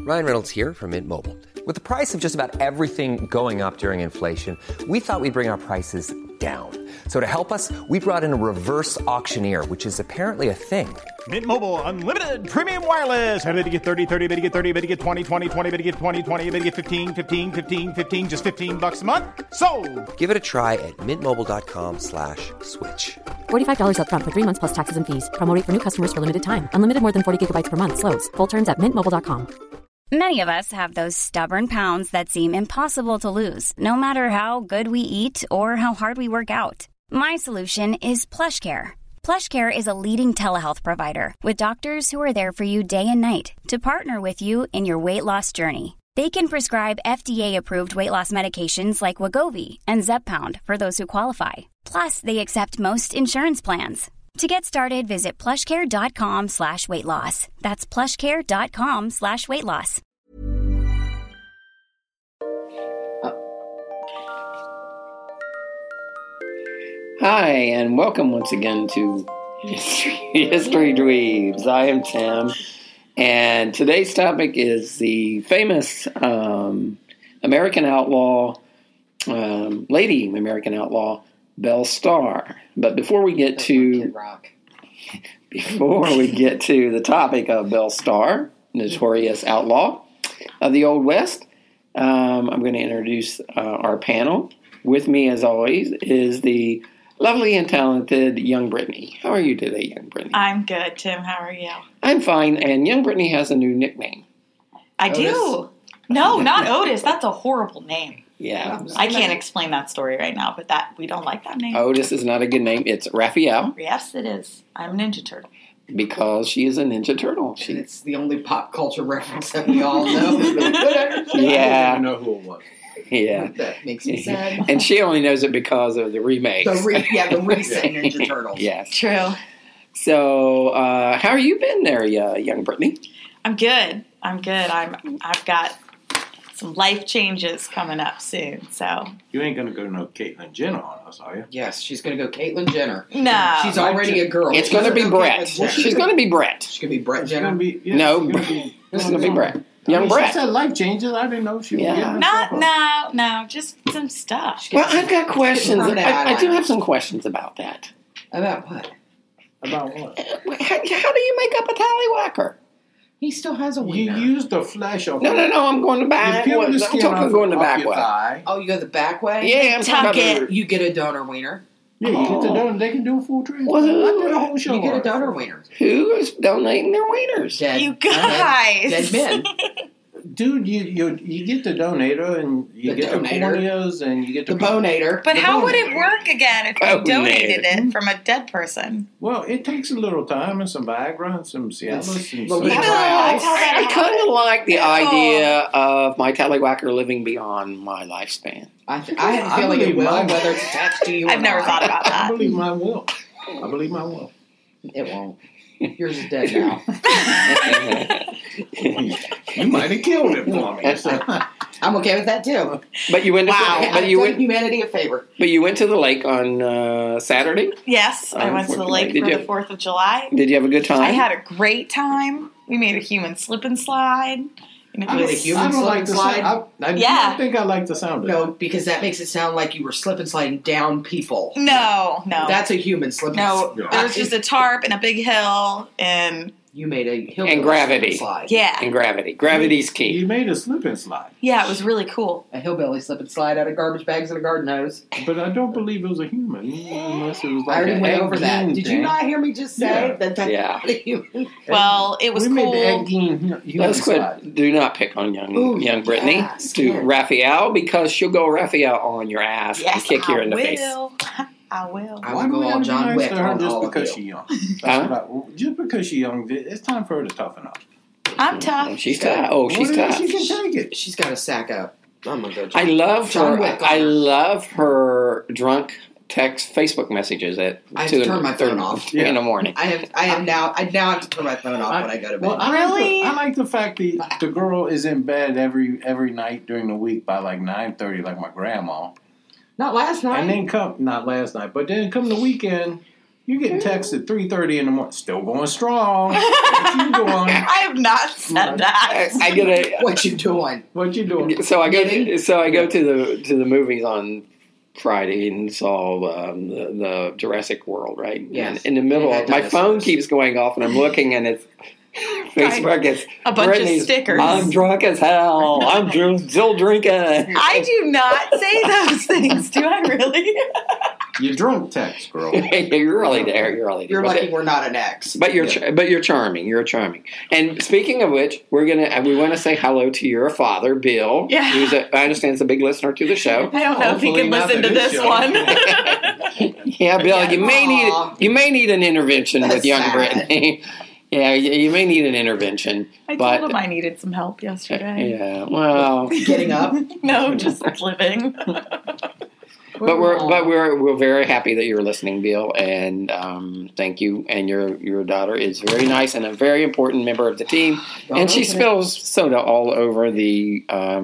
Ryan Reynolds here from Mint Mobile. With the price of just about everything going up during inflation, we thought we'd bring our prices down. So to help us, we brought in a reverse auctioneer, which is apparently a thing. Mint Mobile Unlimited Premium Wireless. How to get 30, 30, bit to get 30, bit to get 20, 20, 20, bit to get 20, 20, bit to get 15, 15, 15, 15, just $15 a month? Sold! Give it a try at mintmobile.com/switch. $45 up front for 3 months plus taxes and fees. Promo rate for new customers for limited time. Unlimited more than 40 gigabytes per month. Slows full terms at mintmobile.com. Many of us have those stubborn pounds that seem impossible to lose, no matter how good we eat or how hard we work out. My solution is PlushCare. PlushCare is a leading telehealth provider with doctors who are there for you day and night to partner with you in your weight loss journey. They can prescribe FDA-approved weight loss medications like Wegovy and Zepbound for those who qualify. Plus, they accept most insurance plans. To get started, visit plushcare.com/weightloss. That's plushcare.com/weightloss. Hi, and welcome once again to History Dweebs. I am Tim, and today's topic is the famous American outlaw, lady American outlaw, Belle Starr. But before we get to the topic of Belle Starr, notorious outlaw of the Old West, I'm going to introduce our panel. With me, as always, is the lovely and talented young Brittany. How are you today, young Brittany? I'm good, Tim. How are you? I'm fine, and young Brittany has a new nickname. I do. No, not Otis. That's a horrible name. Yeah. I can't explain that story right now, but we don't like that name. Otis is not a good name. It's Raphael. Yes, it is. I'm a Ninja Turtle. Because she is a Ninja Turtle. And it's the only pop culture reference that we all know. Yeah. I don't even know who it was. Yeah. That makes me sad. And she only knows it because of the remake. The recent Ninja Turtles. Yes. True. So, how have you been there, young Brittany? I'm good. I've got some life changes coming up soon, so. You ain't going to go no Caitlyn Jenner on us, are you? Yes, she's going to go Caitlyn Jenner. No. She's already a girl. It's going to be Brett. She's going to be Brett. She's going to be Brett Jenner? It's going to be Brett. Young Brett. She said life changes. I didn't know she was getting No, just some stuff. Well, I've got questions. I do have some questions about that. About what? About what? How do you make up a tallywhacker? He still has a wiener. You use the flesh of No, I'm going the back. I'm talking going the back way. Oh, you go the back way? Yeah, I'm talking about You get a donor wiener. Yeah, you get the donor. They can do a full transplant. Well, I did a whole show. You get a donor wiener. Who is donating their wieners? You guys. Dead men. Dude, you get the donator and you get the corneas and you get the bonator. But how would it work again if you donated it from a dead person? Well, it takes a little time and some Viagra and some Cialis and some... I kind of like the idea of my tallywhacker living beyond my lifespan. I have a feeling it will, whether it's attached to you or I've never thought about that. I believe mine will. It won't. Yours is dead now. You might have killed it for me. So. I'm okay with that too. But you went. I've done humanity a favor. But you went to the lake on Saturday. Yes, I went to the lake for the 4th of July. Did you have a good time? I had a great time. We made a human slip and slide. And it was a human slip and slide. I think I like the sound of it. No, because that makes it sound like you were slip and sliding down people. No. That's a human slip and slide. No, there was just a tarp and a big hill, and you made a hill and gravity. Slide. Yeah, and gravity. Gravity's key. You made a slip and slide. Yeah, it was really cool. A hillbilly slip and slide out of garbage bags and a garden hose. But I don't believe it was a human, unless it was like I already went over that. Did you not hear me just say that? That's not a human? Well, it was cool. Made the egg human Let's quit. Do not pick on young Brittany. To Raphael, because she'll go Raphael on your ass and kick you in the face. I will. I will go all John Wick on just all because of you. she's young. Just because she's young, it's time for her to toughen up. I'm tough. She's tough. Oh, she's tough. She can take it. She's got to sack up. I'm gonna go. I love her drunk text Facebook messages at I have to turn my phone off in the morning. I now have to turn my phone off when I go to bed. Well, I like the fact that the girl is in bed every night during the week by like 9:30, like my grandma. Not last night. And then not last night, but then come the weekend, You get text at 3:30 in the morning. Still going strong. What you doing? I have not said that. I get a. What you doing? What you doing? So I go to the movies on Friday and saw the Jurassic World, right? Yes. And in the middle, my phone keeps going off, and I'm looking, and it's Facebook. It's a bunch Brittany's, of stickers. I'm drunk as hell. I'm still drinking. I do not say those things. Do I really? You drunk text, girl. You're really there. You're really there. You're lucky we're not an ex. But you're charming. You're charming. And speaking of which, we want to say hello to your father, Bill. Yeah. Who's I understand is a big listener to the show. I don't know if he can listen to this one. Yeah, Bill, you may need an intervention with young Brittany. Yeah, you may need an intervention. I told him I needed some help yesterday. Yeah, well, Getting up? No, just living. But we're very happy that you're listening, Bill, and thank you. And your daughter is very nice and a very important member of the team. And she spills soda all over the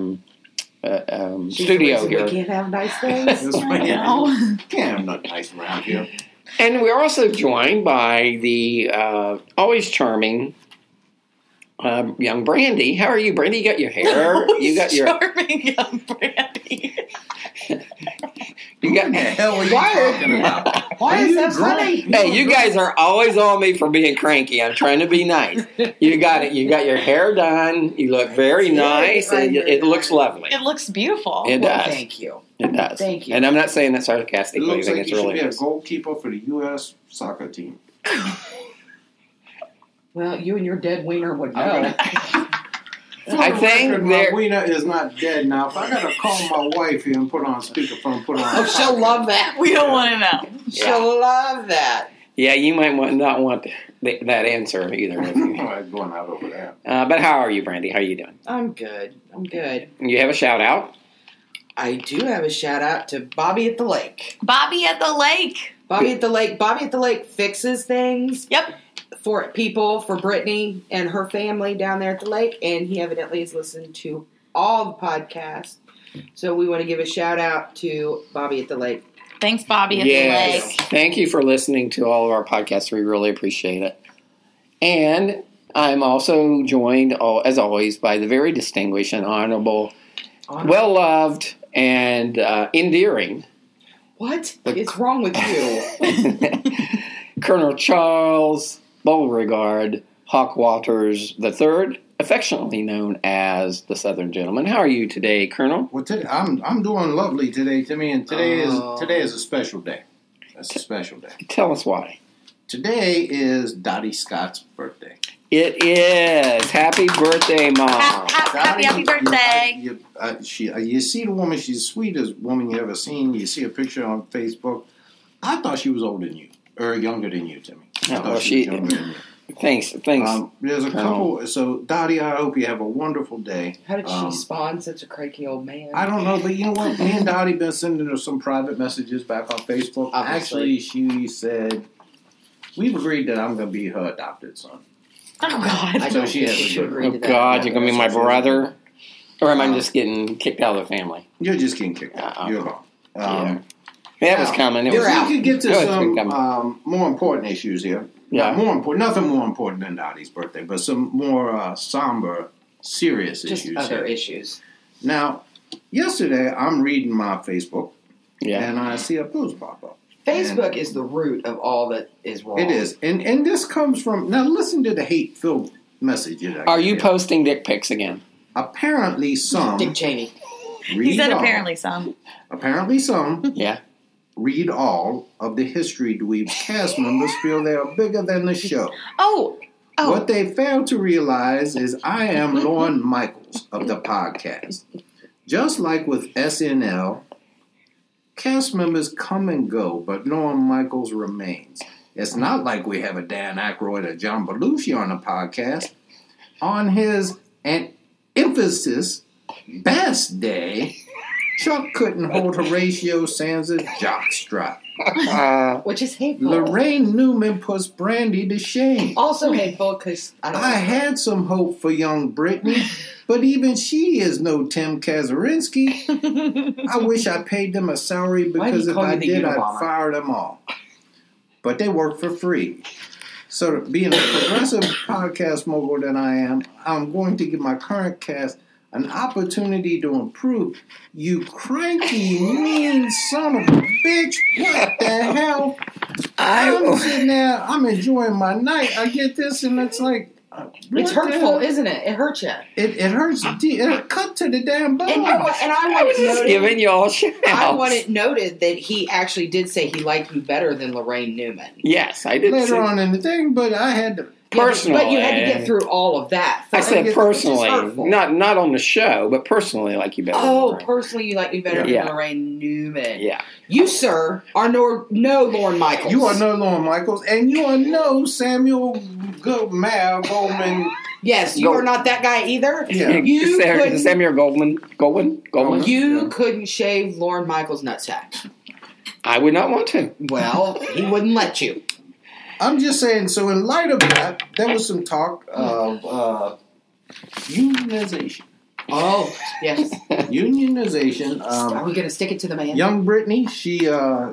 studio here. We can't have nice things. Can't have nothing nice around here. And we're also joined by the always charming young Brandy. How are you, Brandy? You got your hair. You got your charming young Brandy. You got. What the hell are you talking about? Why is that funny? Hey, you guys are always on me for being cranky. I'm trying to be nice. You got it. You got your hair done. You look very nice. And it looks lovely. It looks beautiful. It does. Thank you. It does. Thank you. And I'm not saying that sarcastically. It looks like it's you really should be nice. a goalkeeper for the U.S. soccer team. Well, you and your dead wiener would know. I think my wiener is not dead now. If I gotta call my wife here and put on speakerphone, Oh, she'll love that. We don't want to know. She'll love that. Yeah, you might not want that answer either. I'm going out over there. But how are you, Brandy? How are you doing? I'm good. You have a shout out? I do have a shout out to Bobby at the Lake. Bobby at the Lake. Bobby at the Lake fixes things. Yep. For people, for Brittany and her family down there at the lake, and he evidently has listened to all the podcasts. So we want to give a shout out to Bobby at the Lake. Thanks, Bobby at the Lake. Thank you for listening to all of our podcasts. We really appreciate it. And I'm also joined, as always, by the very distinguished and honorable, well-loved, and endearing. What is wrong with you? Colonel Charles Beauregard Hawk Walters III, affectionately known as the Southern Gentleman. How are you today, Colonel? Well, today, I'm doing lovely today, Timmy, and today is a special day. It's a special day. Tell us why. Today is Dottie Scott's birthday. It is. Happy birthday, Mom. Happy birthday. You see the woman, she's the sweetest woman you ever seen. You see a picture on Facebook. I thought she was older than you, or younger than you, Timmy. I thought she was younger than you. Thanks. There's a couple. So, Dottie, I hope you have a wonderful day. How did she spawn such a cranky old man? I don't know, but you know what? Me and Dottie been sending her some private messages back on Facebook. Obviously. Actually, she said, we've agreed that I'm going to be her adopted son. Oh, God. So she has to agree to that. God, you're going to be my brother? Or am I just getting kicked out of the family? You're just getting kicked out. You're wrong. That was coming. We could get to some more important issues here. Yeah. Nothing more important than Dottie's birthday, but some more somber, serious Just issues. other issues. Now, yesterday I'm reading my Facebook, Yeah. and I see a post pop up. Facebook is the root of all that is wrong. It is, and this comes from. Now, listen to the hate-filled message. Are you posting dick pics again? Apparently, some. Dick Cheney. He said apparently some. Apparently, some. Yeah. Read all of the History Dweebs cast members feel they are bigger than the show. Oh. What they fail to realize is I am Lorne Michaels of the podcast. Just like with SNL, cast members come and go, but Lorne Michaels remains. It's not like we have a Dan Aykroyd or John Belushi on the podcast. On his emphasis best day, Chuck couldn't hold Horatio Sands' jockstrap. Which is hateful. Lorraine Newman puts Brandy to shame. Also hateful because I had some hope for young Brittany, but even she is no Tim Kazurinsky. I wish I paid them a salary because if I did, I'd fire them all. but they work for free. So, being a progressive podcast mogul that I am, I'm going to give my current cast an opportunity to improve. You cranky, mean son of a bitch. What the hell? I'm sitting there, I'm enjoying my night. I get this, and it's like, it's hurtful, isn't it? It hurts you. It hurts. It cut to the damn bone. And I want it noted. Giving y'all shouts. I want it noted that he actually did say he liked you better than Lorraine Newman. Yes, I did. Later on in the thing, but I had to. Personally, but you had to get through all of that. I said personally, not on the show, but personally, like you better. Oh, personally, you like me better than Lorraine Newman. Yeah, you, sir, are no Lorne Michaels. You are no Lorne Michaels, and you are no Samuel Goldman. Yes, you are not that guy either. Yeah. You Samuel Goldman. You couldn't shave Lorne Michaels' nutsack. I would not want to. Well, he wouldn't let you. I'm just saying, so in light of that, there was some talk of unionization. Oh, yes. Unionization. Are we going to stick it to the man? Young Brittany, she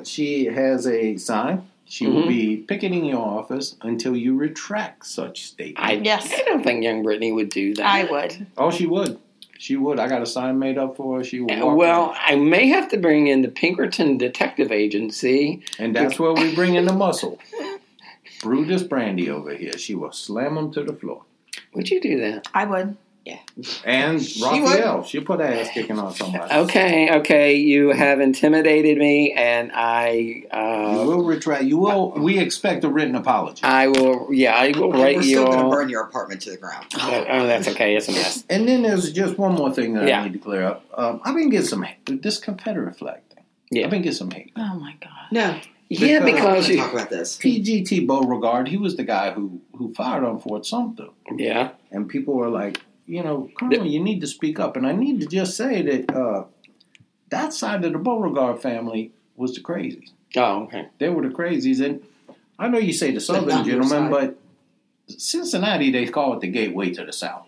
has a sign. She will be picketing your office until you retract such statements. I don't think young Brittany would do that. I would. Oh, she would. She would. I got a sign made up for her. She would. Well, I may have to bring in the Pinkerton Detective Agency. And that's where we bring in the muscle. Brutus Brandy over here. She will slam him to the floor. Would you do that? I would. Yeah. And Raphael. She'll put her ass kicking on somebody. Okay. You have intimidated me, and I... you will retract. You will... We expect a written apology. I will write you... We're still going to burn your apartment to the ground. Oh, that's okay. It's a mess. And then there's just one more thing that I need to clear up. I've been getting some hate. This Confederate flag thing. Yeah. I've been getting some hate. Oh, my God. No. Because you talk about this. PGT Beauregard, he was the guy who fired on Fort Sumter. Yeah. And people were like, Colonel, you need to speak up. And I need to just say that that side of the Beauregard family was the crazies. Oh, okay. They were the crazies. And I know you say the Southern gentlemen, but Cincinnati, they call it the gateway to the South.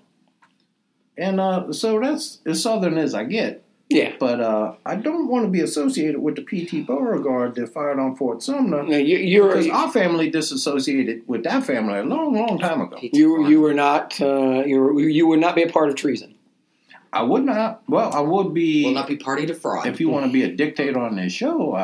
And so that's as Southern as I get. Yeah. But I don't want to be associated with the P.T. Beauregard that fired on Fort Sumner. No, because our family disassociated with that family a long, long time ago. You were not you would not be a part of treason. I would not. Well, I would be. Will not be party to fraud. If you want to be a dictator on this show,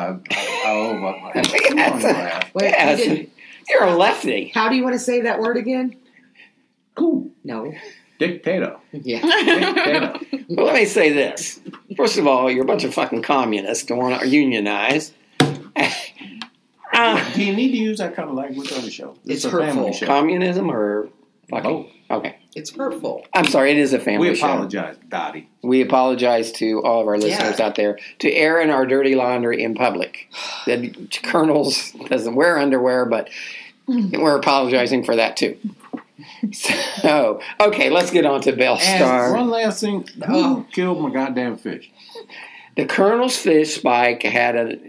You're a lefty. How do you want to say that word again? Cool. No. Dictator. Yeah. Dictator. Well, let me say this. First of all, you're a bunch of fucking communists that want to unionize. Do you need to use that kind of language on the show? It's a hurtful. Show. Communism or fucking... Oh. Okay. It's hurtful. I'm sorry, it is a family show. We apologize, Dottie. We apologize to all of our listeners out there. To airing our dirty laundry in public. The Colonels doesn't wear underwear, but we're apologizing for that too. So, okay, let's get on to Bellstar. And one last thing. Who killed my goddamn fish? The Colonel's fish, Spike, had accident.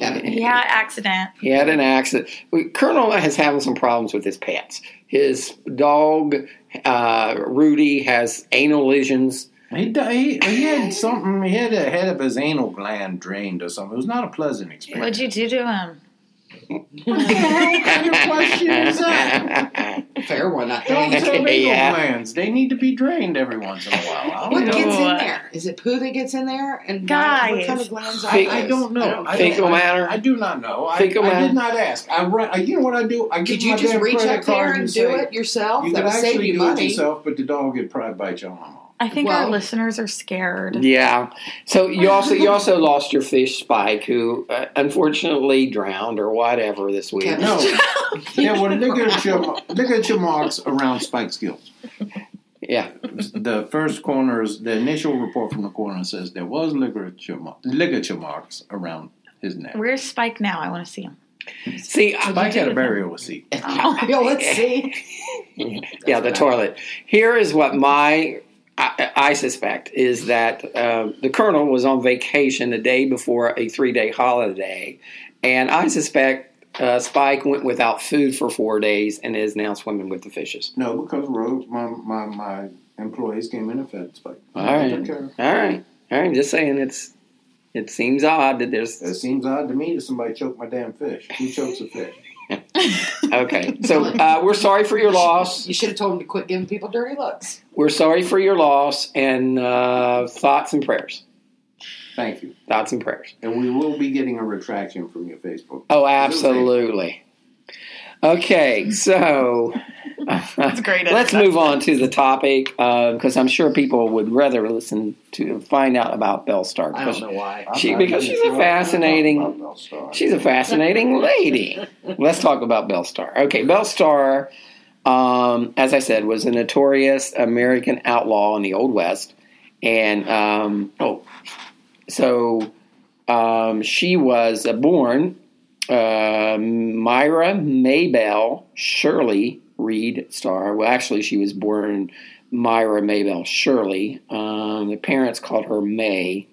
He had an accident. Colonel has having some problems with his pets. His dog, Rudy, has anal lesions. He had something. He had a head of his anal gland drained or something. It was not a pleasant experience. What'd you do to him? What the hell kind of question is that? Fair one, I think. Dogs have anal glands. They need to be drained every once in a while. What gets in there? Is it poo that gets in there? And guys, what kind of glands? I don't know. Fecal matter? I do not know. I did not ask. You know what I do? I Could you just reach up there and do it yourself? You that could would save actually you do money. it yourself, but the dog would probably bite your arm off. I think our listeners are scared. Yeah. So you also lost your fish, Spike, who unfortunately drowned or whatever this week. No. Yeah, well, look at your marks around Spike's gills. Yeah. The first coroner's, the initial report from the coroner says there was ligature marks around his neck. Where's Spike now? I want to see him. See, Spike had a burial receipt. Let's see. Yeah, the toilet. Here is what I suspect is that the Colonel was on vacation the day before a 3-day holiday, and I suspect Spike went without food for 4 days and is now swimming with the fishes. No, because my employees came in and fed Spike. All right. Just saying, it seems odd that there's. It seems odd to me that somebody choked my damn fish. Who chokes a fish? Okay, so we're sorry for your loss. You should have told him to quit giving people dirty looks. We're sorry for your loss, and thoughts and prayers. Thank you. Thoughts and prayers. And we will be getting a retraction from your Facebook. Oh, absolutely. Okay, so That's great. let's move on to the topic because I'm sure people would rather listen to find out about Bellstar. I don't know why. Because she's a fascinating lady. Let's talk about Bellstar. Okay, Bellstar, as I said, was a notorious American outlaw in the Old West, and she was born Myra Maybelle Shirley Reed Starr. Well, actually, she was born Myra Maybelle Shirley. The parents called her May.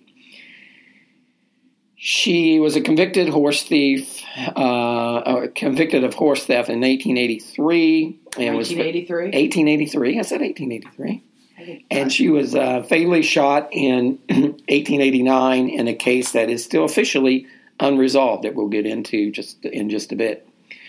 She was a convicted horse thief, convicted of horse theft in 1883. 1983? 1883. I said 1883. And she was fatally shot in 1889 in a case that is still officially unresolved that we'll get into in just a bit.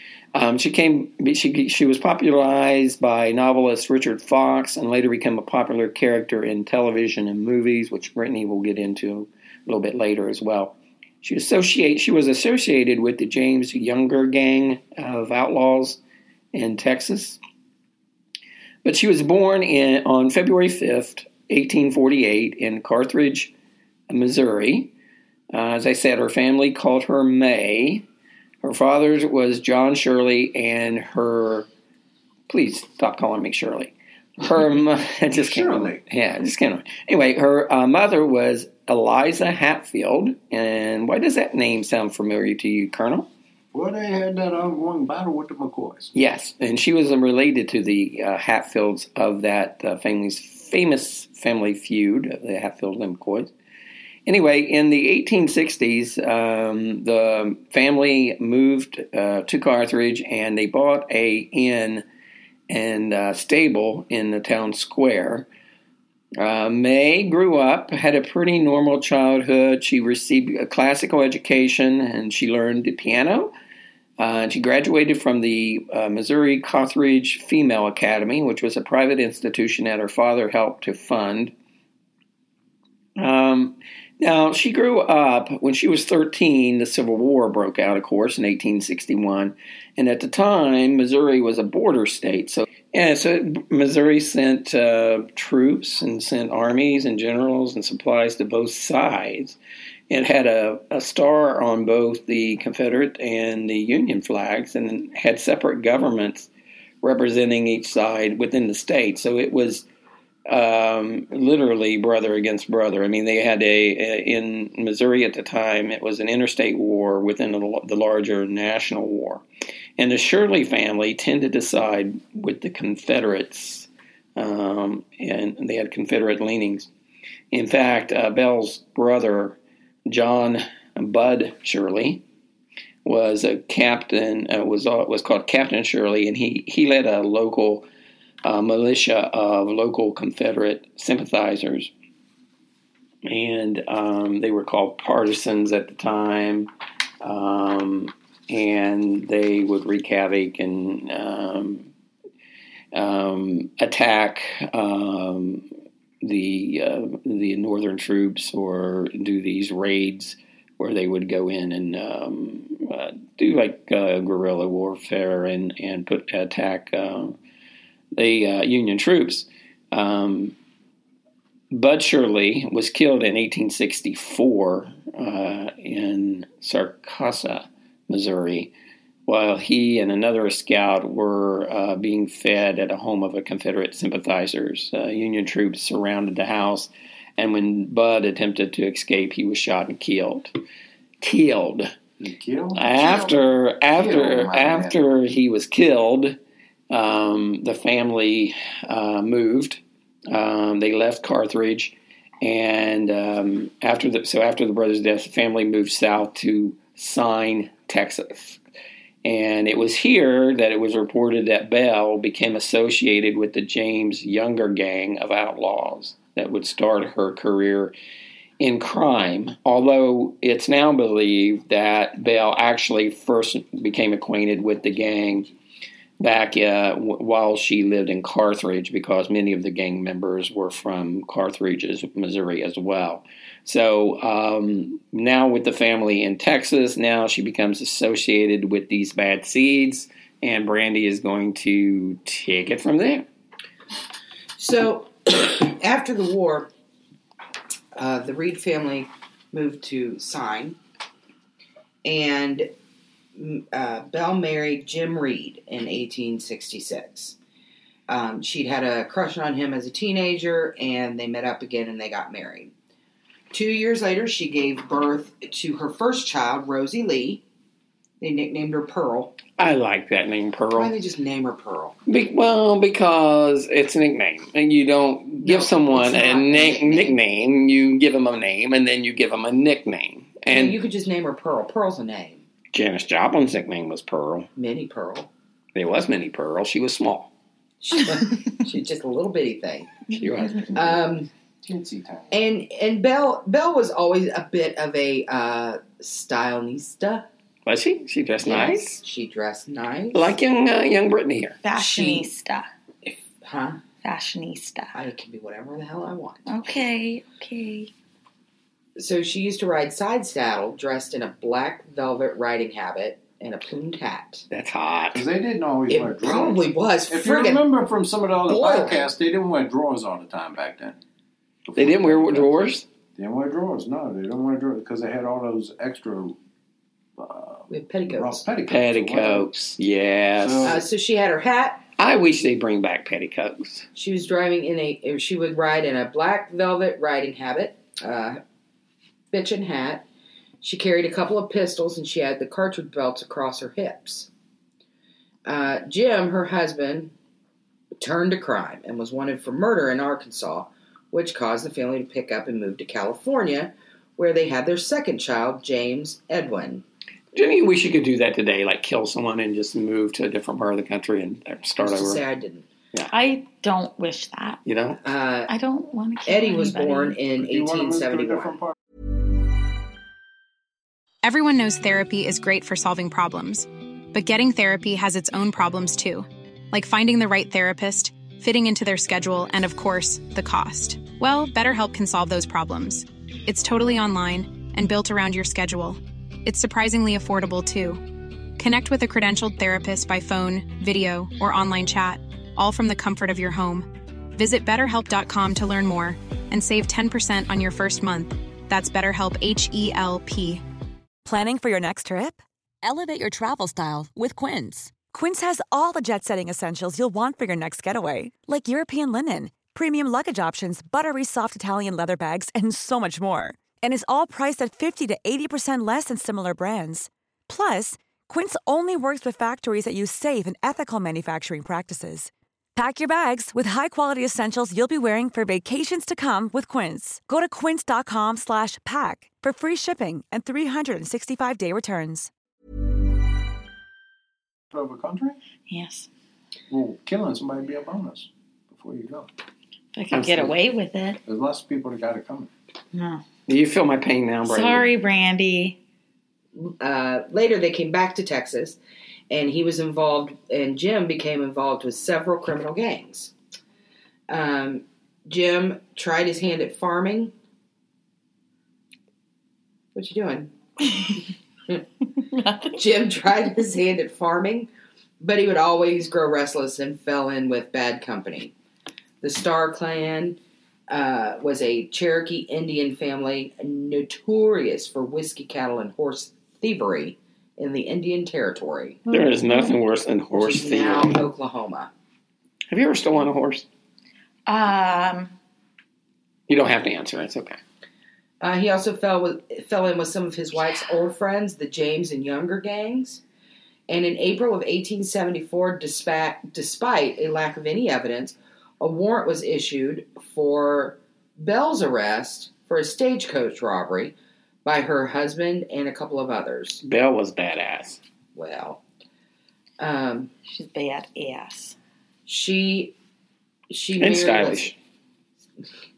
She was popularized by novelist Richard Fox and later became a popular character in television and movies, which Brittany will get into a little bit later as well. She was associated with the James Younger gang of outlaws in Texas. But she was born on February 5th, 1848 in Carthage, Missouri. As I said, her family called her May. Her father was John Shirley, and please stop calling me Shirley. Just Shirley. Anyway, her mother was Eliza Hatfield. And why does that name sound familiar to you, Colonel? Well, they had that ongoing battle with the McCoys. Yes, and she was related to the Hatfields of that famous family feud, the Hatfield and McCoys. Anyway, in the 1860s, the family moved to Carthage, and they bought a inn and stable in the town square. May grew up, had a pretty normal childhood. She received a classical education, and she learned the piano. She graduated from the Missouri Carthage Female Academy, which was a private institution that her father helped to fund. Now, she grew up, when she was 13, the Civil War broke out, of course, in 1861. And at the time, Missouri was a border state. So Missouri sent troops and sent armies and generals and supplies to both sides. It had a star on both the Confederate and the Union flags and had separate governments representing each side within the state. So it was literally brother against brother. I mean, they had in Missouri at the time, it was an interstate war within the larger national war. And the Shirley family tended to side with the Confederates, and they had Confederate leanings. In fact, Bell's brother, John Bud Shirley, was a captain, was called Captain Shirley, and he led a local militia of local Confederate sympathizers, and they were called partisans at the time, and they would wreak havoc and attack the northern troops or do these raids where they would go in and do like guerrilla warfare and attack the Union troops. Bud Shirley was killed in 1864 in Sarcassa, Missouri, while he and another scout were being fed at a home of a Confederate sympathizers. Union troops surrounded the house, and when Bud attempted to escape, he was shot and killed. After he was killed, the family moved. They left Carthage, and after the brother's death, the family moved south to Sine, Texas. And it was here that it was reported that Belle became associated with the James Younger gang of outlaws that would start her career in crime, although it's now believed that Belle actually first became acquainted with the gang back while she lived in Carthage, because many of the gang members were from Carthage, Missouri as well. So now with the family in Texas, now she becomes associated with these bad seeds, and Brandy is going to take it from there. So after the war, the Reed family moved to Sine, and Belle married Jim Reed in 1866. She'd had a crush on him as a teenager, and they met up again and they got married. 2 years later, she gave birth to her first child, Rosie Lee. They nicknamed her Pearl. I like that name, Pearl. Why did they just name her Pearl? Well, because it's a nickname, and you don't give someone a nickname. You give them a name, and then you give them a nickname. And you could just name her Pearl. Pearl's a name. Janis Joplin's nickname was Pearl. Minnie Pearl. There was Minnie Pearl. She was small. She's just a little bitty thing. She was. And Belle was always a bit of a stylista. Was she? She dressed nice? She dressed nice. Like young Brittany here. Fashionista. Huh? Fashionista. I can be whatever the hell I want. Okay. So she used to ride side saddle, dressed in a black velvet riding habit and a plumed hat. That's hot. Because they didn't always wear drawers. It probably was. If you remember from some of the other podcasts, they didn't wear drawers all the time back then. They didn't wear drawers? They didn't wear drawers. No, they didn't wear drawers because they had all those extra... we have petticoats. Petticoats, yes. So she had her hat. I wish they'd bring back petticoats. She was driving she would ride in a black velvet riding habit, bitchin' hat. She carried a couple of pistols, and she had the cartridge belts across her hips. Jim, her husband, turned to crime and was wanted for murder in Arkansas, which caused the family to pick up and move to California, where they had their second child, James Edwin. Do you wish you could do that today, like kill someone and just move to a different part of the country and start over? To say I didn't. Yeah. I don't wish that. You know? I don't want to kill Eddie anybody. was born in 1871. Everyone knows therapy is great for solving problems, but getting therapy has its own problems too, like finding the right therapist, fitting into their schedule, and of course, the cost. Well, BetterHelp can solve those problems. It's totally online and built around your schedule. It's surprisingly affordable, too. Connect with a credentialed therapist by phone, video, or online chat, all from the comfort of your home. Visit BetterHelp.com to learn more and save 10% on your first month. That's BetterHelp, H-E-L-P. Planning for your next trip? Elevate your travel style with Quince. Quince has all the jet-setting essentials you'll want for your next getaway, like European linen, premium luggage options, buttery soft Italian leather bags, and so much more. And is all priced at 50 to 80% less than similar brands. Plus, Quince only works with factories that use safe and ethical manufacturing practices. Pack your bags with high-quality essentials you'll be wearing for vacations to come with Quince. Go to quince.com/pack for free shipping and 365-day returns. Of a country? Yes. Well, killing somebody would be a bonus before you go. I could get away with it. There's lots of people that got it coming. No. Do you feel my pain now, Brandy? Sorry, Brandy. Later, they came back to Texas, and he was involved, and Jim became involved with several criminal gangs. Jim tried his hand at farming. What you doing? Jim tried his hand at farming, but he would always grow restless and fell in with bad company. The Star Clan was a Cherokee Indian family notorious for whiskey, cattle, and horse thievery in the Indian Territory. There is nothing worse than horse thievery. Now Oklahoma. Have you ever stolen a horse? You don't have to answer. It's okay. He also fell in with some of his wife's old friends, the James and Younger gangs. And in April of 1874, despite a lack of any evidence, a warrant was issued for Belle's arrest for a stagecoach robbery by her husband and a couple of others. Belle was badass. Well, she's badass. She and stylish.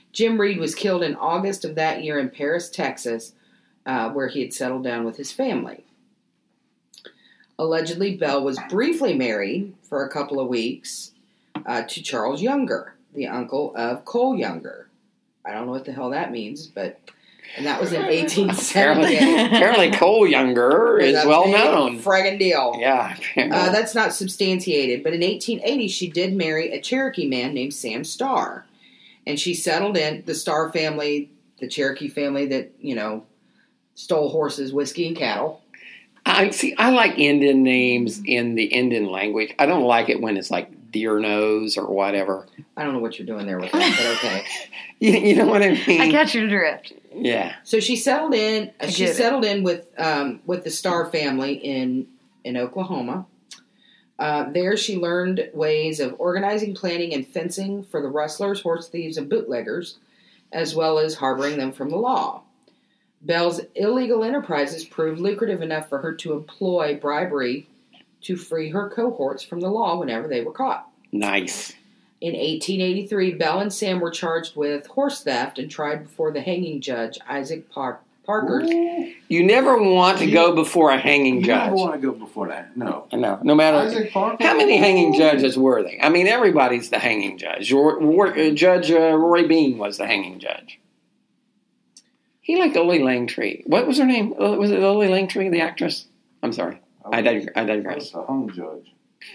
Jim Reed was killed in August of that year in Paris, Texas, where he had settled down with his family. Allegedly, Belle was briefly married for a couple of weeks to Charles Younger, the uncle of Cole Younger. I don't know what the hell that means, and that was in 1878. Apparently Cole Younger is well known. Friggin' deal. Yeah. That's not substantiated, but in 1880 she did marry a Cherokee man named Sam Starr. And she settled in the Starr family, the Cherokee family that, stole horses, whiskey, and cattle. I like Indian names in the Indian language. I don't like it when it's like deer nose or whatever. I don't know what you're doing there with that, but okay. You know what I mean? I catch your drift. Yeah. So she settled in. She settled in with the Starr family in Oklahoma. There she learned ways of organizing, planning, and fencing for the rustlers, horse thieves, and bootleggers, as well as harboring them from the law. Belle's illegal enterprises proved lucrative enough for her to employ bribery to free her cohorts from the law whenever they were caught. Nice. In 1883, Belle and Sam were charged with horse theft and tried before the hanging judge, Isaac Parker. You never want to go before a hanging judge. You never want to go before that. No. No matter Isaac Parker? how many hanging judges were they. I mean, everybody's the hanging judge. Judge Roy Bean was the hanging judge. He liked Lily Langtry. What was her name? Was it Lily Langtry, the actress? I'm sorry. I digress. The hung judge.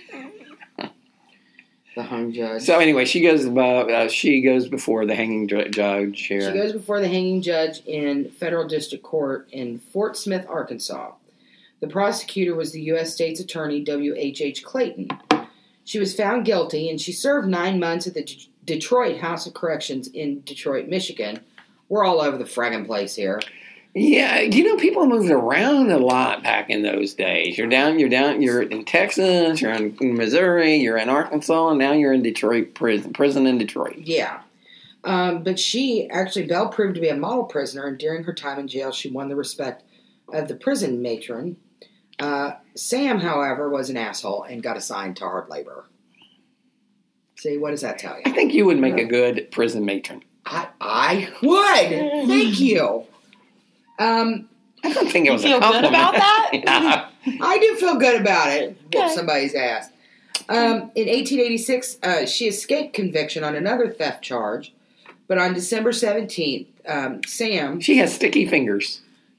The hung judge. So anyway, she goes before the hanging judge here. She goes before the hanging judge in federal district court in Fort Smith, Arkansas. The prosecutor was the U.S. State's Attorney W.H.H. Clayton. She was found guilty, and she served 9 months at the Detroit House of Corrections in Detroit, Michigan. We're all over the friggin' place here. Yeah, people moved around a lot back in those days. You're in Texas, you're in Missouri, you're in Arkansas, and now you're in Detroit prison in Detroit. Yeah. But Belle proved to be a model prisoner, and during her time in jail, she won the respect of the prison matron. Sam, however, was an asshole and got assigned to hard labor. See, what does that tell you? I think you would make a good prison matron. I would. Thank you. I don't think it was a compliment. You feel good about that? Yeah. I do feel good about it. Whoop somebody's ass. In 1886, she escaped conviction on another theft charge, but on December 17th, Sam... She has sticky fingers.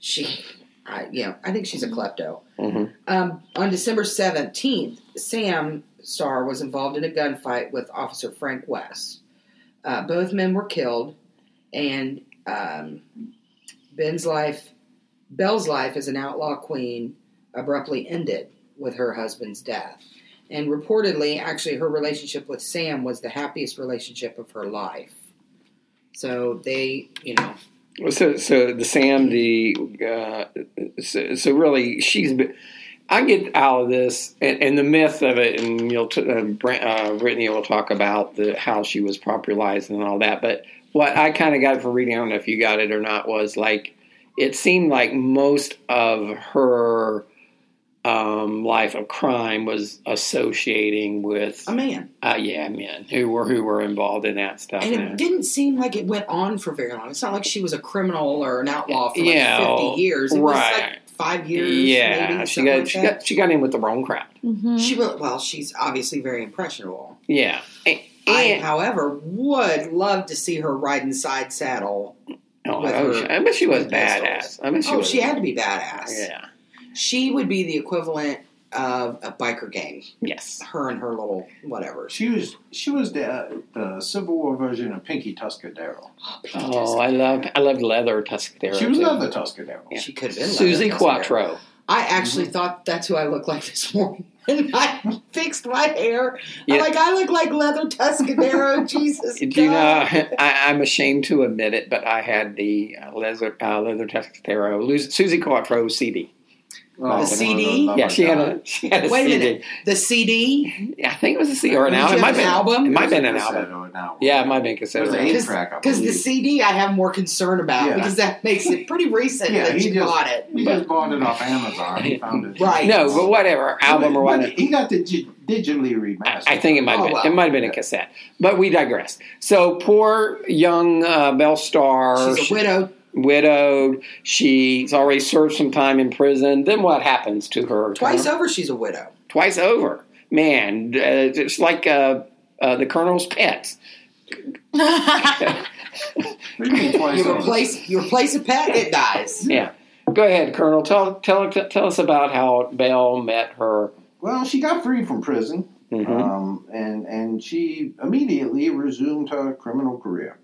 I think she's a klepto. Mm-hmm. On December 17th, Sam Starr was involved in a gunfight with Officer Frank West. Both men were killed, and Belle's life as an outlaw queen abruptly ended with her husband's death. And reportedly, actually, her relationship with Sam was the happiest relationship of her life. So they, So the Sam, so really, I get out of this, and the myth of it, and Brittany will talk about how she was popularized and all that, but what I kind of got from reading, I don't know if you got it or not, was like, it seemed like most of her life of crime was associating with a man. Men who were involved in that stuff. And it didn't seem like it went on for very long. It's not like she was a criminal or an outlaw for 50 years. It was like 5 years. Yeah, maybe, she got in with the wrong crowd. Mm-hmm. She's obviously very impressionable. Yeah. I, however, would love to see her riding side saddle. I bet she was badass. She had to be badass. Yeah. She would be the equivalent of a biker gang. Yes. Her and her little whatever. She was the Civil War version of Pinky Tuscadero. I loved Leather Tuscadero. She was Leather Tuscadero. Yeah. She could have been Susie Quattro. I actually thought that's who I looked like this morning. And I fixed my hair. Yeah. I look like Leather Tuscadero. Jesus God. You know, I'm ashamed to admit it, but I had the Leather Tuscadero Susie Quattro CD. The CD? Yeah, she had a Wait CD. a minute. The CD? Yeah, I think it was a CD or an album. It might have been an album. Yeah, it might have been cassette. Because the CD I have more concern about because that makes it pretty recent that you bought it. He just bought it off Amazon. He found it. Right. No, but whatever. Album or whatever. He got the digitally remastered. I think it might have been. It might have been a cassette. But we digress. So poor young Belle Starr. She's a widowed. She's already served some time in prison. Then what happens to her? Twice over, she's a widow. Twice over. Man, it's like the Colonel's pets. You replace a pet, it dies. Yeah. Go ahead, Colonel. Tell us about how Belle met her. Well, she got free from prison, and she immediately resumed her criminal career.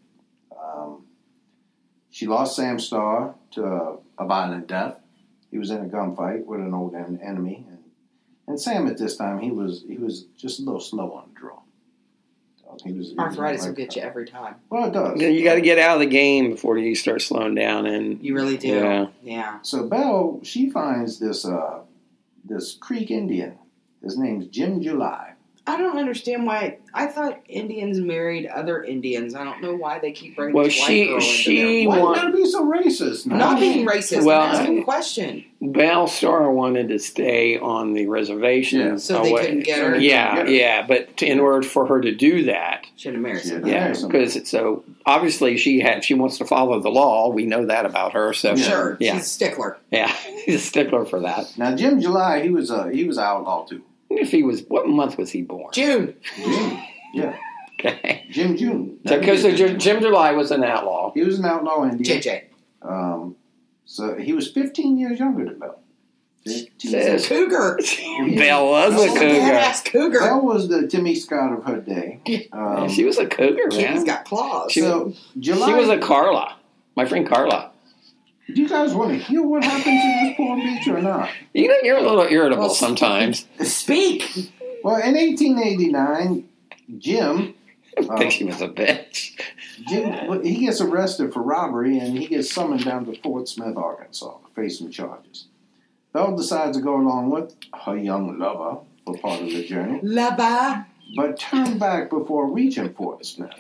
She lost Sam Starr to a violent death. He was in a gunfight with an old enemy, and Sam at this time he was just a little slow on the draw. Arthritis will get you every time. Well, it does. Yeah, you got to get out of the game before you start slowing down. And you really do. Yeah. So Belle, she finds this Creek Indian. His name's Jim July. I don't understand why. I thought Indians married other Indians. I don't know why they keep bringing well, this white girl into Why there. you gotta be so racist? Not being racist. Well, I'm asking a question. Belle Starr wanted to stay on the reservation. So they couldn't get her. Yeah. But in order for her to do that, should have married somebody. Yeah, because so obviously she wants to follow the law. We know that about her. So sure, yeah. She's a stickler. Yeah, he's a stickler for that. Now Jim July, he was an outlaw too. If he was, what month was he born? June. Yeah. Okay. June. So because Jim July was an outlaw. He was an outlaw Indian. JJ. So he was 15 years younger than Belle. She's a cougar. Belle was a cougar. Badass cougar. Belle was the Timmy Scott of her day. She was a cougar, man. Kimmy's got claws. She was a Carla. My friend Carla. Do you guys want to hear what happened to this poor bitch or not? You know, you're a little irritable sometimes. Speak. Well, in 1889, Jim... I think she was a bitch. Jim, he gets arrested for robbery, and he gets summoned down to Fort Smith, Arkansas, facing charges. Belle decides to go along with her young lover for part of the journey. Lover. But turned back before reaching Fort Smith.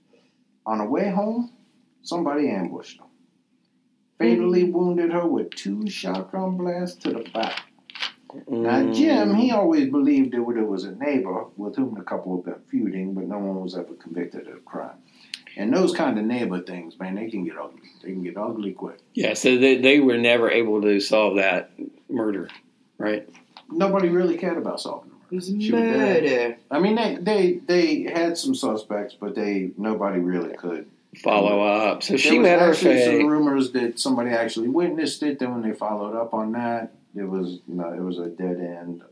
On the way home, somebody ambushed her. Fatally wounded her with 2 shotgun blasts to the back. Now, Jim, he always believed it was a neighbor with whom the couple had been feuding, but no one was ever convicted of the crime. And those kind of neighbor things, man, they can get ugly. They can get ugly quick. Yeah, so they were never able to solve that murder, right? Nobody really cared about solving the murder. It was murder. I mean, they had some suspects, but nobody really could follow up. So she met her fate. Some rumors that somebody actually witnessed it. Then when they followed up on that, it was a dead end.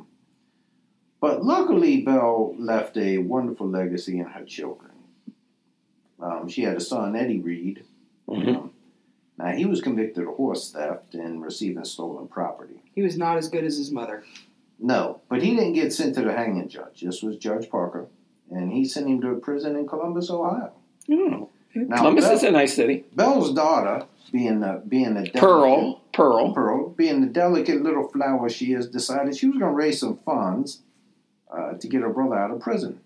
But luckily, Belle left a wonderful legacy in her children. She had a son, Eddie Reed. Now, he was convicted of horse theft and receiving stolen property. He was not as good as his mother. No, but he didn't get sent to the hanging judge. This was Judge Parker, and he sent him to a prison in Columbus, Ohio. Oh. Now, Columbus is a nice city. Belle's daughter, being the Pearl, being the delicate little flower she is, decided she was going to raise some funds to get her brother out of prison.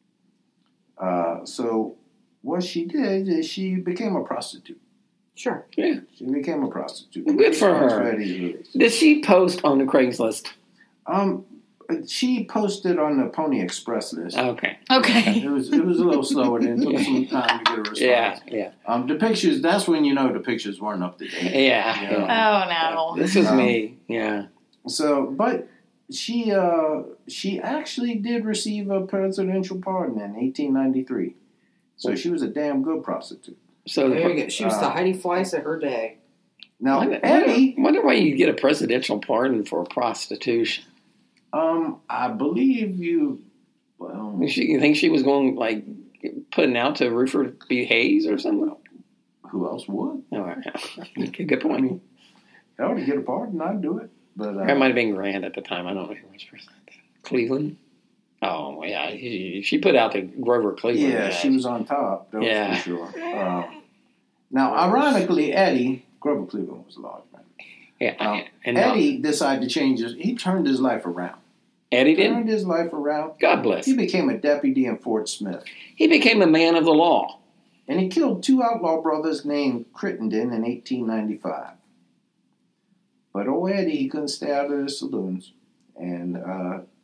So what she did is she became a prostitute. Sure. Yeah. She became a prostitute. Well, good for her. Did she post on the Craigslist? She posted on the Pony Express list. Okay. It was a little slower. It took some time to get a response. Yeah. The pictures. That's when you know the pictures weren't up to date. Yeah. Oh no. This is me. Yeah. So, but she actually did receive a presidential pardon in 1893. So she was a damn good prostitute. So she was the Heidi Fleiss of her day. Now, Eddie... I wonder why you get a presidential pardon for prostitution. I believe you... Well... You think she was going, like, putting out to Rutherford B. Hayes or something? Who else would? Oh, yeah. Good point. I mean, if I were to get a pardon, I'd do it. But it might have been Grant at the time. I don't know who was president. Cleveland? Oh, yeah. She put out the Grover Cleveland. Yeah, she was on top. That was for sure. Now, ironically, Grover Cleveland was a large man. Yeah. Eddie decided to change he turned his life around. Eddie did? Turned his life around. God bless. He became a deputy in Fort Smith. He became a man of the law. And he killed 2 outlaw brothers named Crittenden in 1895. But old Eddie, he couldn't stay out of the saloons. And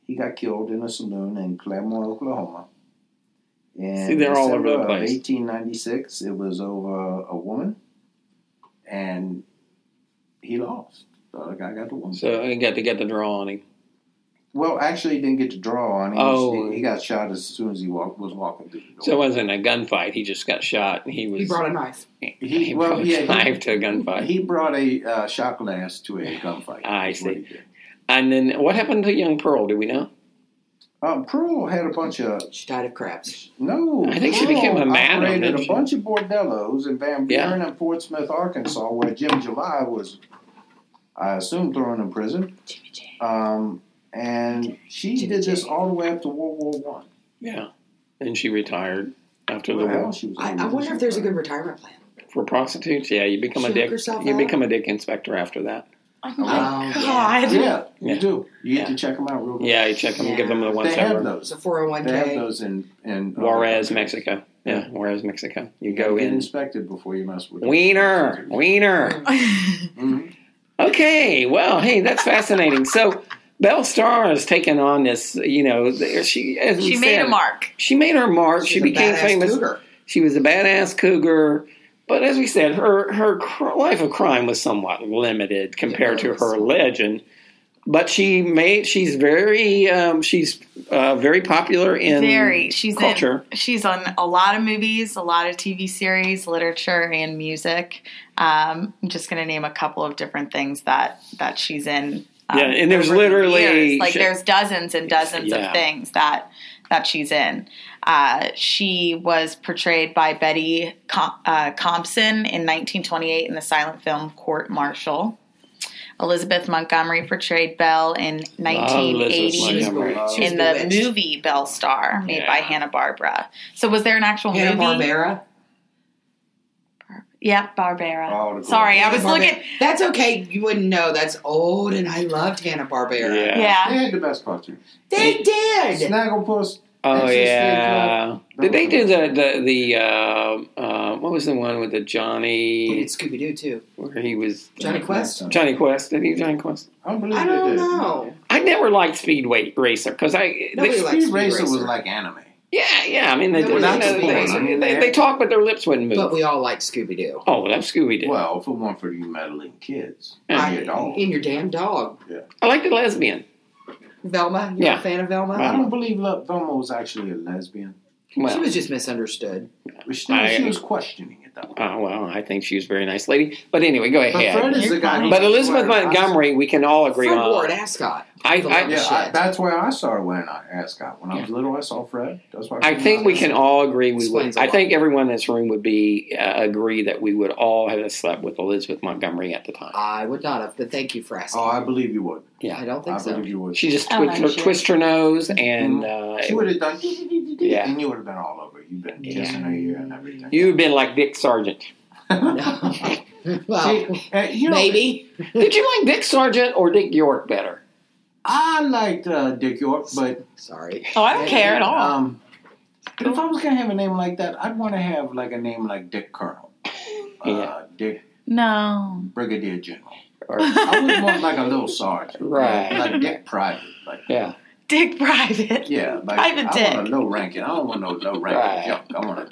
he got killed in a saloon in Claremore, Oklahoma. And See, they're all over the place. 1896, it was over a woman, and he lost. The other guy got the woman. So he got to get the draw on him. Well, actually, he didn't get to draw on him. Oh. He got shot as soon as he was walking through the door. So it wasn't a gunfight. He just got shot. And he brought a knife. He brought a knife to a gunfight. He brought a shot glass to a gunfight. I see. And then what happened to young Pearl? Do we know? Pearl had a bunch of... She died of craps. No. I think she became a madam. Operated a bunch of bordellos in Van Buren and Fort Smith, Arkansas, where Jim July was, I assume, thrown in prison. And she did this all the way up to World War One. Yeah. And she retired after the war. I wonder if there's a good retirement plan. For prostitutes, yeah, you become a dick. You become a dick inspector after that. Oh my God! Yeah, you do. You get to check them out real good. Yeah, you check them, give them the once They have over. those. It's a 401k. They have those in Juarez, Mexico. Yeah, Juarez, Mexico. You go get in. inspected before you mess with them. Wiener. Okay, well, hey, that's fascinating. So, Belle Starr has taken on this, she made a mark. She made her mark. She became famous. Cougar. She was a badass cougar. But as we said, her life of crime was somewhat limited compared to her legend. But she's very popular in culture. She's on a lot of movies, a lot of TV series, literature, and music. I'm just going to name a couple of different things that she's in. And there's literally there's dozens and dozens of things that she's in. She was portrayed by Betty Compson in 1928 in the silent film Court Martial. Elizabeth Montgomery portrayed Belle in 1980 in the movie Belle Starr, made by Hanna-Barbera. So was there an actual movie? Hanna-Barbera? Yeah, Barbera. Sorry, I was looking. That's okay. You wouldn't know. That's old, and I loved Hanna-Barbera. Yeah. They had the best cartoons. They did. Snagglepuss. Oh yeah. Did they do the what was the one with the Johnny? They did Scooby Doo too. Where he was Johnny Quest. Johnny Quest. Did he do Johnny Quest? I don't know. I never liked Speed Racer because Speed Racer was like anime. Yeah. I mean, they talk, but their lips wouldn't move. But we all like Scooby Doo. Oh, that's Scooby Doo. Well, if it weren't for you meddling kids and your dog, and your damn dog. Yeah. I like the lesbian. Velma? You're a fan of Velma? I don't believe Velma was actually a lesbian. Well, she was just misunderstood. She was questioning it, though. Well, I think she was a very nice lady. But anyway, go ahead. Fred is the guy. But Elizabeth Montgomery, we can all agree Fred on. wore an ascot. That's where I started wearing an ascot. When I was little, I saw Fred. That's why I think we can all agree. I think everyone in this room would agree that we would all have slept with Elizabeth Montgomery at the time. I would not have, but thank you for asking. Oh, I believe you would. Yeah, I don't think so. I believe you would. She just twist her nose and she would have done. Yeah, and you would have been all over. You've been kissing her ear and everything. You've been like Dick Sargent. Well, maybe. Did you like Dick Sargent or Dick York better? I liked Dick York, but sorry. Oh, I don't care at all. But if I was gonna have a name like that, I'd want to have like a name like Dick Colonel, Dick. No. Brigadier General. I would want like a little sergeant, right? Like Dick Private, Dick Private. Yeah, like Private Dick. I want a low ranking. I don't want no low ranking junk. I want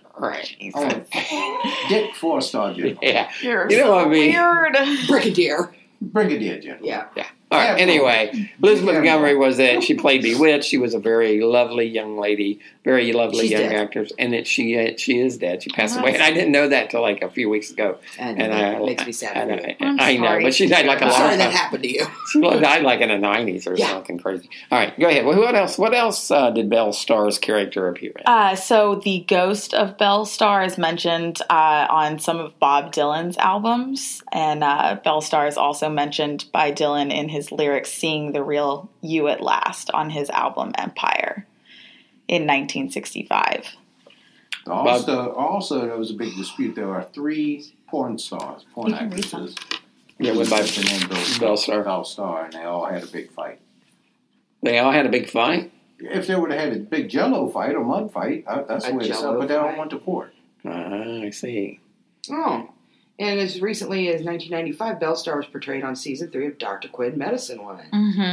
Dick 4-star General. Yeah, you're what I mean? Weird. Brigadier General. Yeah. All right. Anyway, Elizabeth Montgomery was that she played Bewitched. She was a very lovely young lady, very lovely young actress, and that she is dead. She passed away, and I didn't know that till like a few weeks ago. And it makes me sad. I know, but she died like a lot. Sorry that happened to you. She died like in the 90s or something crazy. All right, go ahead. Well, what else did Belle Starr's character appear in? So the ghost of Belle Starr is mentioned on some of Bob Dylan's albums, and Belle Starr is also mentioned by Dylan in his lyrics "Seeing the Real You at Last" on his album Empire in 1965. Also, there was a big dispute. There are 3 porn actresses. Yeah, with the name Belle Starr. Belle Starr, and they all had a big fight. They all had a big fight? If they would have had a big Jello fight or mud fight, that's the way it's up. But they all went to court. I see. Oh. And as recently as 1995, Belle Starr was portrayed on season 3 of Dr. Quinn Medicine Woman. Mm-hmm.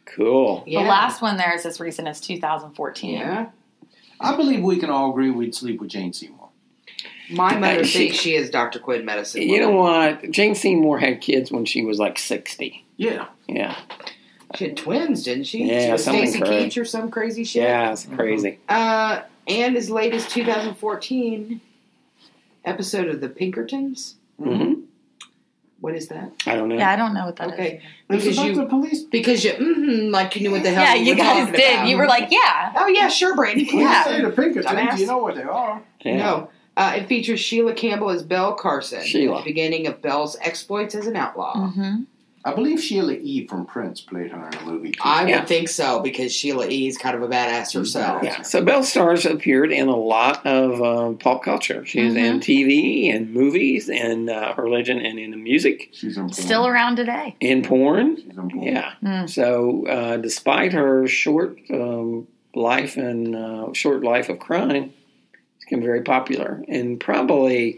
Cool. The last one there is as recent as 2014. Yeah. I believe we can all agree we'd sleep with Jane Seymour. My mother thinks she is Dr. Quinn medicine. You know what? Jane Seymour had kids when she was like 60. Yeah. Yeah. She had twins, didn't she? Yeah, She was something Stacey crazy. Keach or some crazy shit. Yeah, it's crazy. And as late as 2014, episode of The Pinkertons. Mm-hmm. What is that? I don't know. Yeah, I don't know what that is. Okay. It's about the police. Because you, like you knew what the hell Yeah, you you were guys talking did. about. You were like, yeah. Oh, yeah, sure, Brady. When you say Yeah. the Pinkertons, Dumbass. you know what they are. Yeah. No. It features Sheila Campbell as Belle Carson. Sheila. At the beginning of Belle's exploits as an outlaw. Mm-hmm. I believe Sheila E. from Prince played her in the movie, too. I Yeah. would think so, because Sheila E. is kind of a badass herself. Yeah, so Belle Stars appeared in a lot of pop culture. She was in TV and movies and religion and in the music. She's in porn. Still around today. In porn. She's in porn. Yeah. So despite her short life and short life of crime, she's become very popular and probably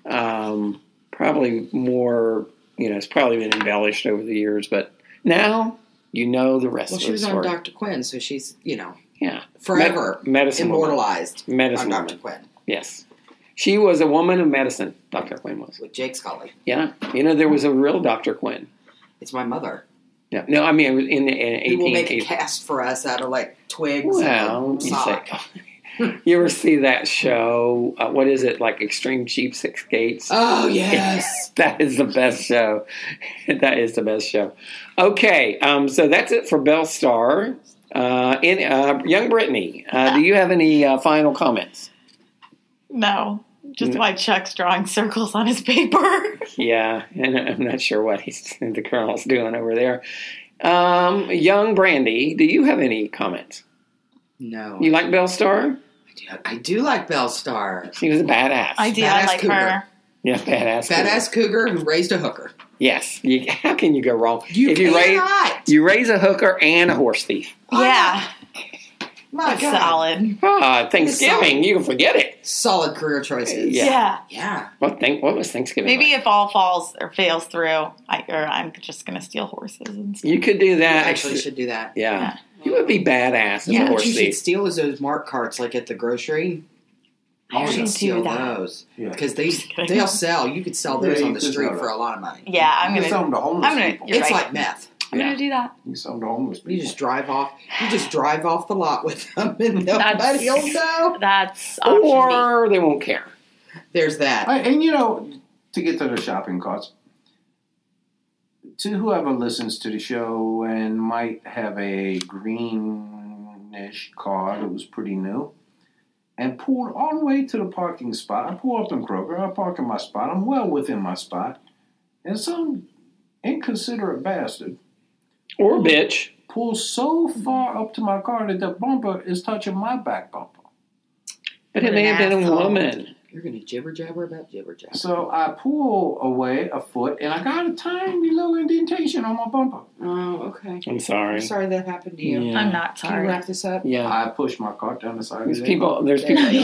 more. It's probably been embellished over the years, but now you know the rest Well, of she the was on story. Dr. Quinn, so she's, Yeah. forever medicine immortalized woman. Medicine on Dr. woman. Quinn Yes. She was a woman of medicine, Dr. Quinn was. with Jake Scully. Yeah. There was a real Dr. Quinn. It's my mother. Yeah. No, I mean, it was in the He will make a 1880s. cast for us out of, like, twigs Well, and you sock. say, you ever see that show? What is it, like Extreme Cheap Escapes? Oh, yes. That is the best show. That is the best show. Okay, so that's it for Belle Star. Young Brittany, do you have any final comments? No. Just why Chuck's drawing circles on his paper. Yeah, and I'm not sure what the Colonel's doing over there. Young Brandy, do you have any comments? No. You like Belle Star? I do like Belle Star. She was a badass. I do. Badass I like cougar. her. Yeah, badass. Badass cougar who raised a hooker. Yes. How can you go wrong? You cannot. You raise a hooker and a horse thief. Yeah. My That's God. solid. Thanksgiving, you can forget it. Solid career choices. Yeah. Yeah. What was Thanksgiving? Maybe like? if all falls or fails through, I'm just going to steal horses and stuff. You could do that. You actually should do that. Yeah. You would be badass as a You know horse what you should thief. steal is those mark carts like at the grocery. I You should should steal do that. those. Yeah. Because they'll sell. You could sell those Yeah, on you the could street sell for that. a lot of money. Yeah, I'm You going can sell them to homeless people. You're It's right. like meth. I'm going to do that. You can sell them to homeless people. You just drive off. You just drive off the lot with them, and nobody will know. That's option B. Or they won't care. There's that. And to get to the shopping carts, to whoever listens to the show and might have a greenish car that was pretty new, and pulled all the way to the parking spot. I pull up in Kroger, I park in my spot, I'm well within my spot, and some inconsiderate bastard Or bitch. pulls so far up to my car that the bumper is touching my back bumper. But it may have been a asshole. woman. You're going to jibber jabber about jibber jabber. So I pull away a foot, and I got a tiny little indentation on my bumper. Oh, okay. I'm sorry. I'm sorry that happened to you. Yeah. I'm not Can sorry. you wrap this up? Yeah. I pushed my cart down the side There's of the people. To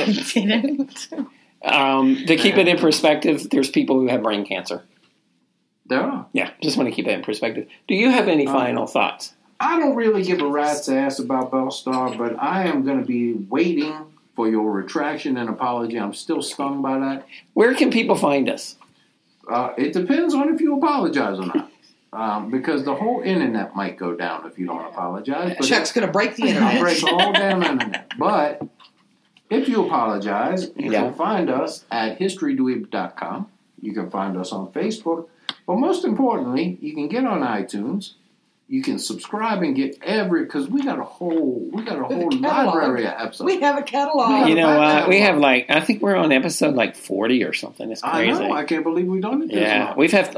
keep it in perspective, there's people who have brain cancer. There are. Yeah, just want to keep that in perspective. Do you have any final thoughts? I don't really give a rat's ass about Belle Star, but I am going to be waiting for your retraction and apology. I'm still stung by that. Where can people find us? It depends on if you apologize or not. Because the whole internet might go down if you don't apologize. But Chuck's going to break the I'll internet. break the whole damn internet. But if you apologize, you Yeah. can find us at historydweeb.com. You can find us on Facebook. But most importantly, you can get on iTunes. You can subscribe and get because we got a whole catalog. library of episodes. We have a catalog. You know what? We have I think we're on episode 40 or something. It's I crazy. know. I can't believe we've done it this Yeah, long. we've had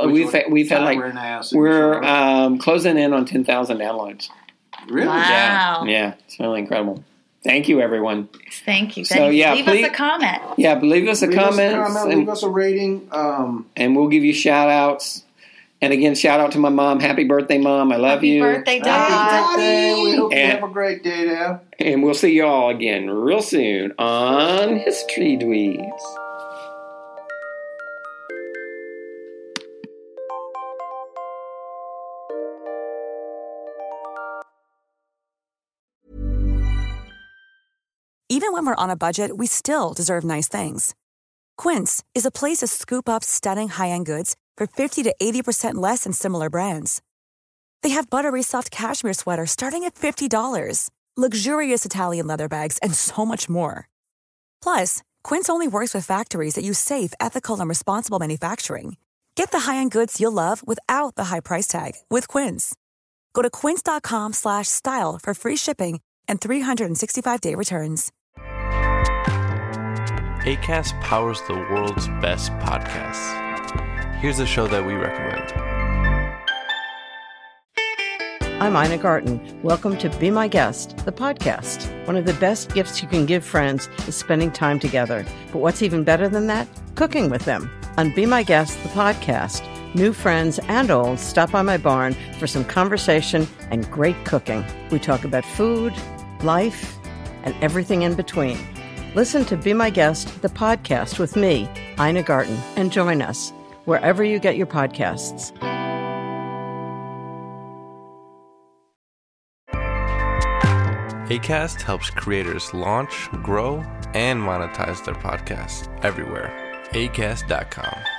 we're closing in on 10,000 downloads. Really? Wow. Yeah, it's really incredible. Thank you, everyone. Thank you. So, yeah, leave please- us a comment. Yeah, leave us a comment, leave us a rating. and we'll give you shout outs. And again, shout out to my mom. Happy birthday, Mom. I love you. Happy birthday, Happy Dad. birthday. We hope you And- have a great day there. And we'll see you all again real soon on History Dweebs. Even when we're on a budget, we still deserve nice things. Quince is a place to scoop up stunning high-end goods for 50 to 80% less than similar brands. They have buttery soft cashmere sweaters starting at $50, luxurious Italian leather bags, and so much more. Plus, Quince only works with factories that use safe, ethical, and responsible manufacturing. Get the high-end goods you'll love without the high price tag with Quince. Go to quince.com/style for free shipping and 365-day returns. Acast powers the world's best podcasts. Here's a show that we recommend. I'm Ina Garten. Welcome to Be My Guest, the podcast. One of the best gifts you can give friends is spending time together. But what's even better than that? Cooking with them. On Be My Guest, the podcast, new friends and old stop by my barn for some conversation and great cooking. We talk about food, life, and everything in between. Listen to Be My Guest, the podcast with me, Ina Garten, and join us wherever you get your podcasts. Acast helps creators launch, grow, and monetize their podcasts everywhere. Acast.com.